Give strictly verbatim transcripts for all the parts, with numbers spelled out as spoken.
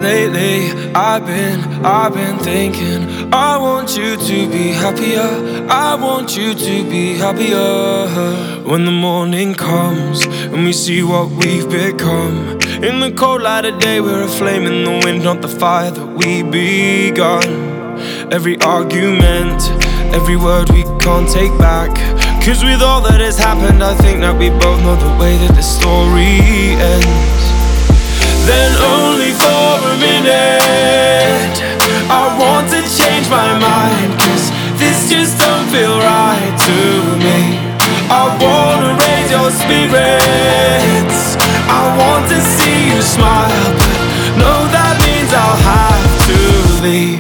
Lately, I've been, I've been thinking I want you to be happier, I want you to be happier. When the morning comes and we see what we've become, in the cold light of day we're a flame in the wind, not the fire that we begun. Every argument, every word we can't take back, 'cause with all that has happened I think that we both know the way that the story ends. Then only for a minute I want to change my mind, 'cause this just don't feel right to me. I wanna raise your spirits, I want to see you smile, but no, that means I'll have to leave.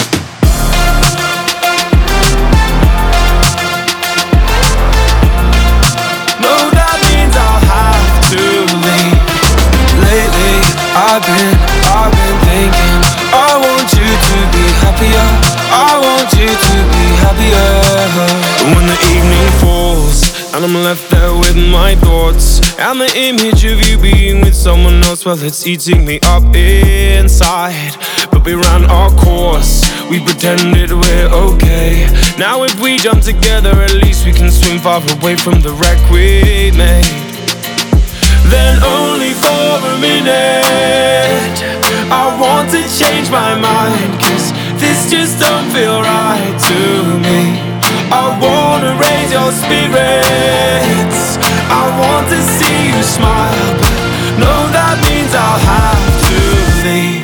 No, that means I'll have to leave. Lately, I've been, I've been thinking I want you to be happier, I want you to be happier. When the evening falls and I'm left there with my thoughts, and the image of you being with someone else, well, it's eating me up inside. But we ran our course, we pretended we're okay. Now if we jump together, at least we can swim far away from the wreck we made. Then only for a minute I want to change my mind, 'cause this just don't feel right to me. I wanna raise your spirits, I want to see you smile, but no, that means I'll have to leave.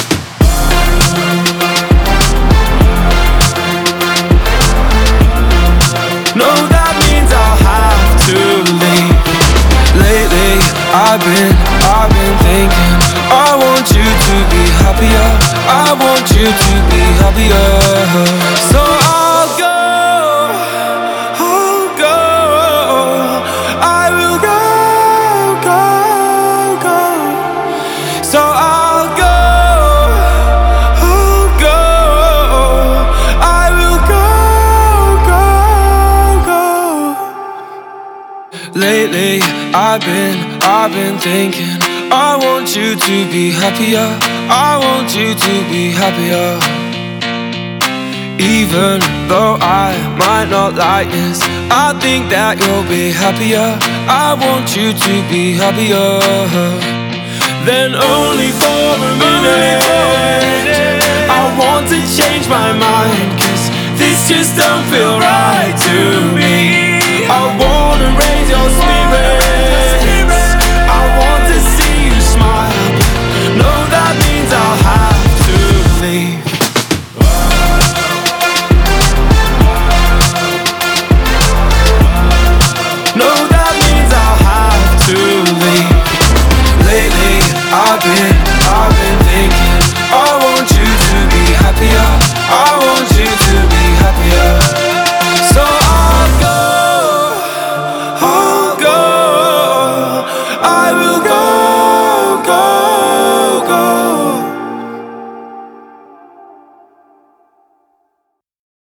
No, that means I'll have to leave. Lately, I've been, I've been thinking I want you to be happier, I want you to be happier. So I'll go, I'll go, I will go, go, go. So I'll go, I'll go, I will go, go, go. Lately, I've been, I've been thinking I want you to be happier, I want you to be happier. Even though I might not like this, I think that you'll be happier, I want you to be happier. Then only for a minute I want to change my mind, 'cause this just don't feel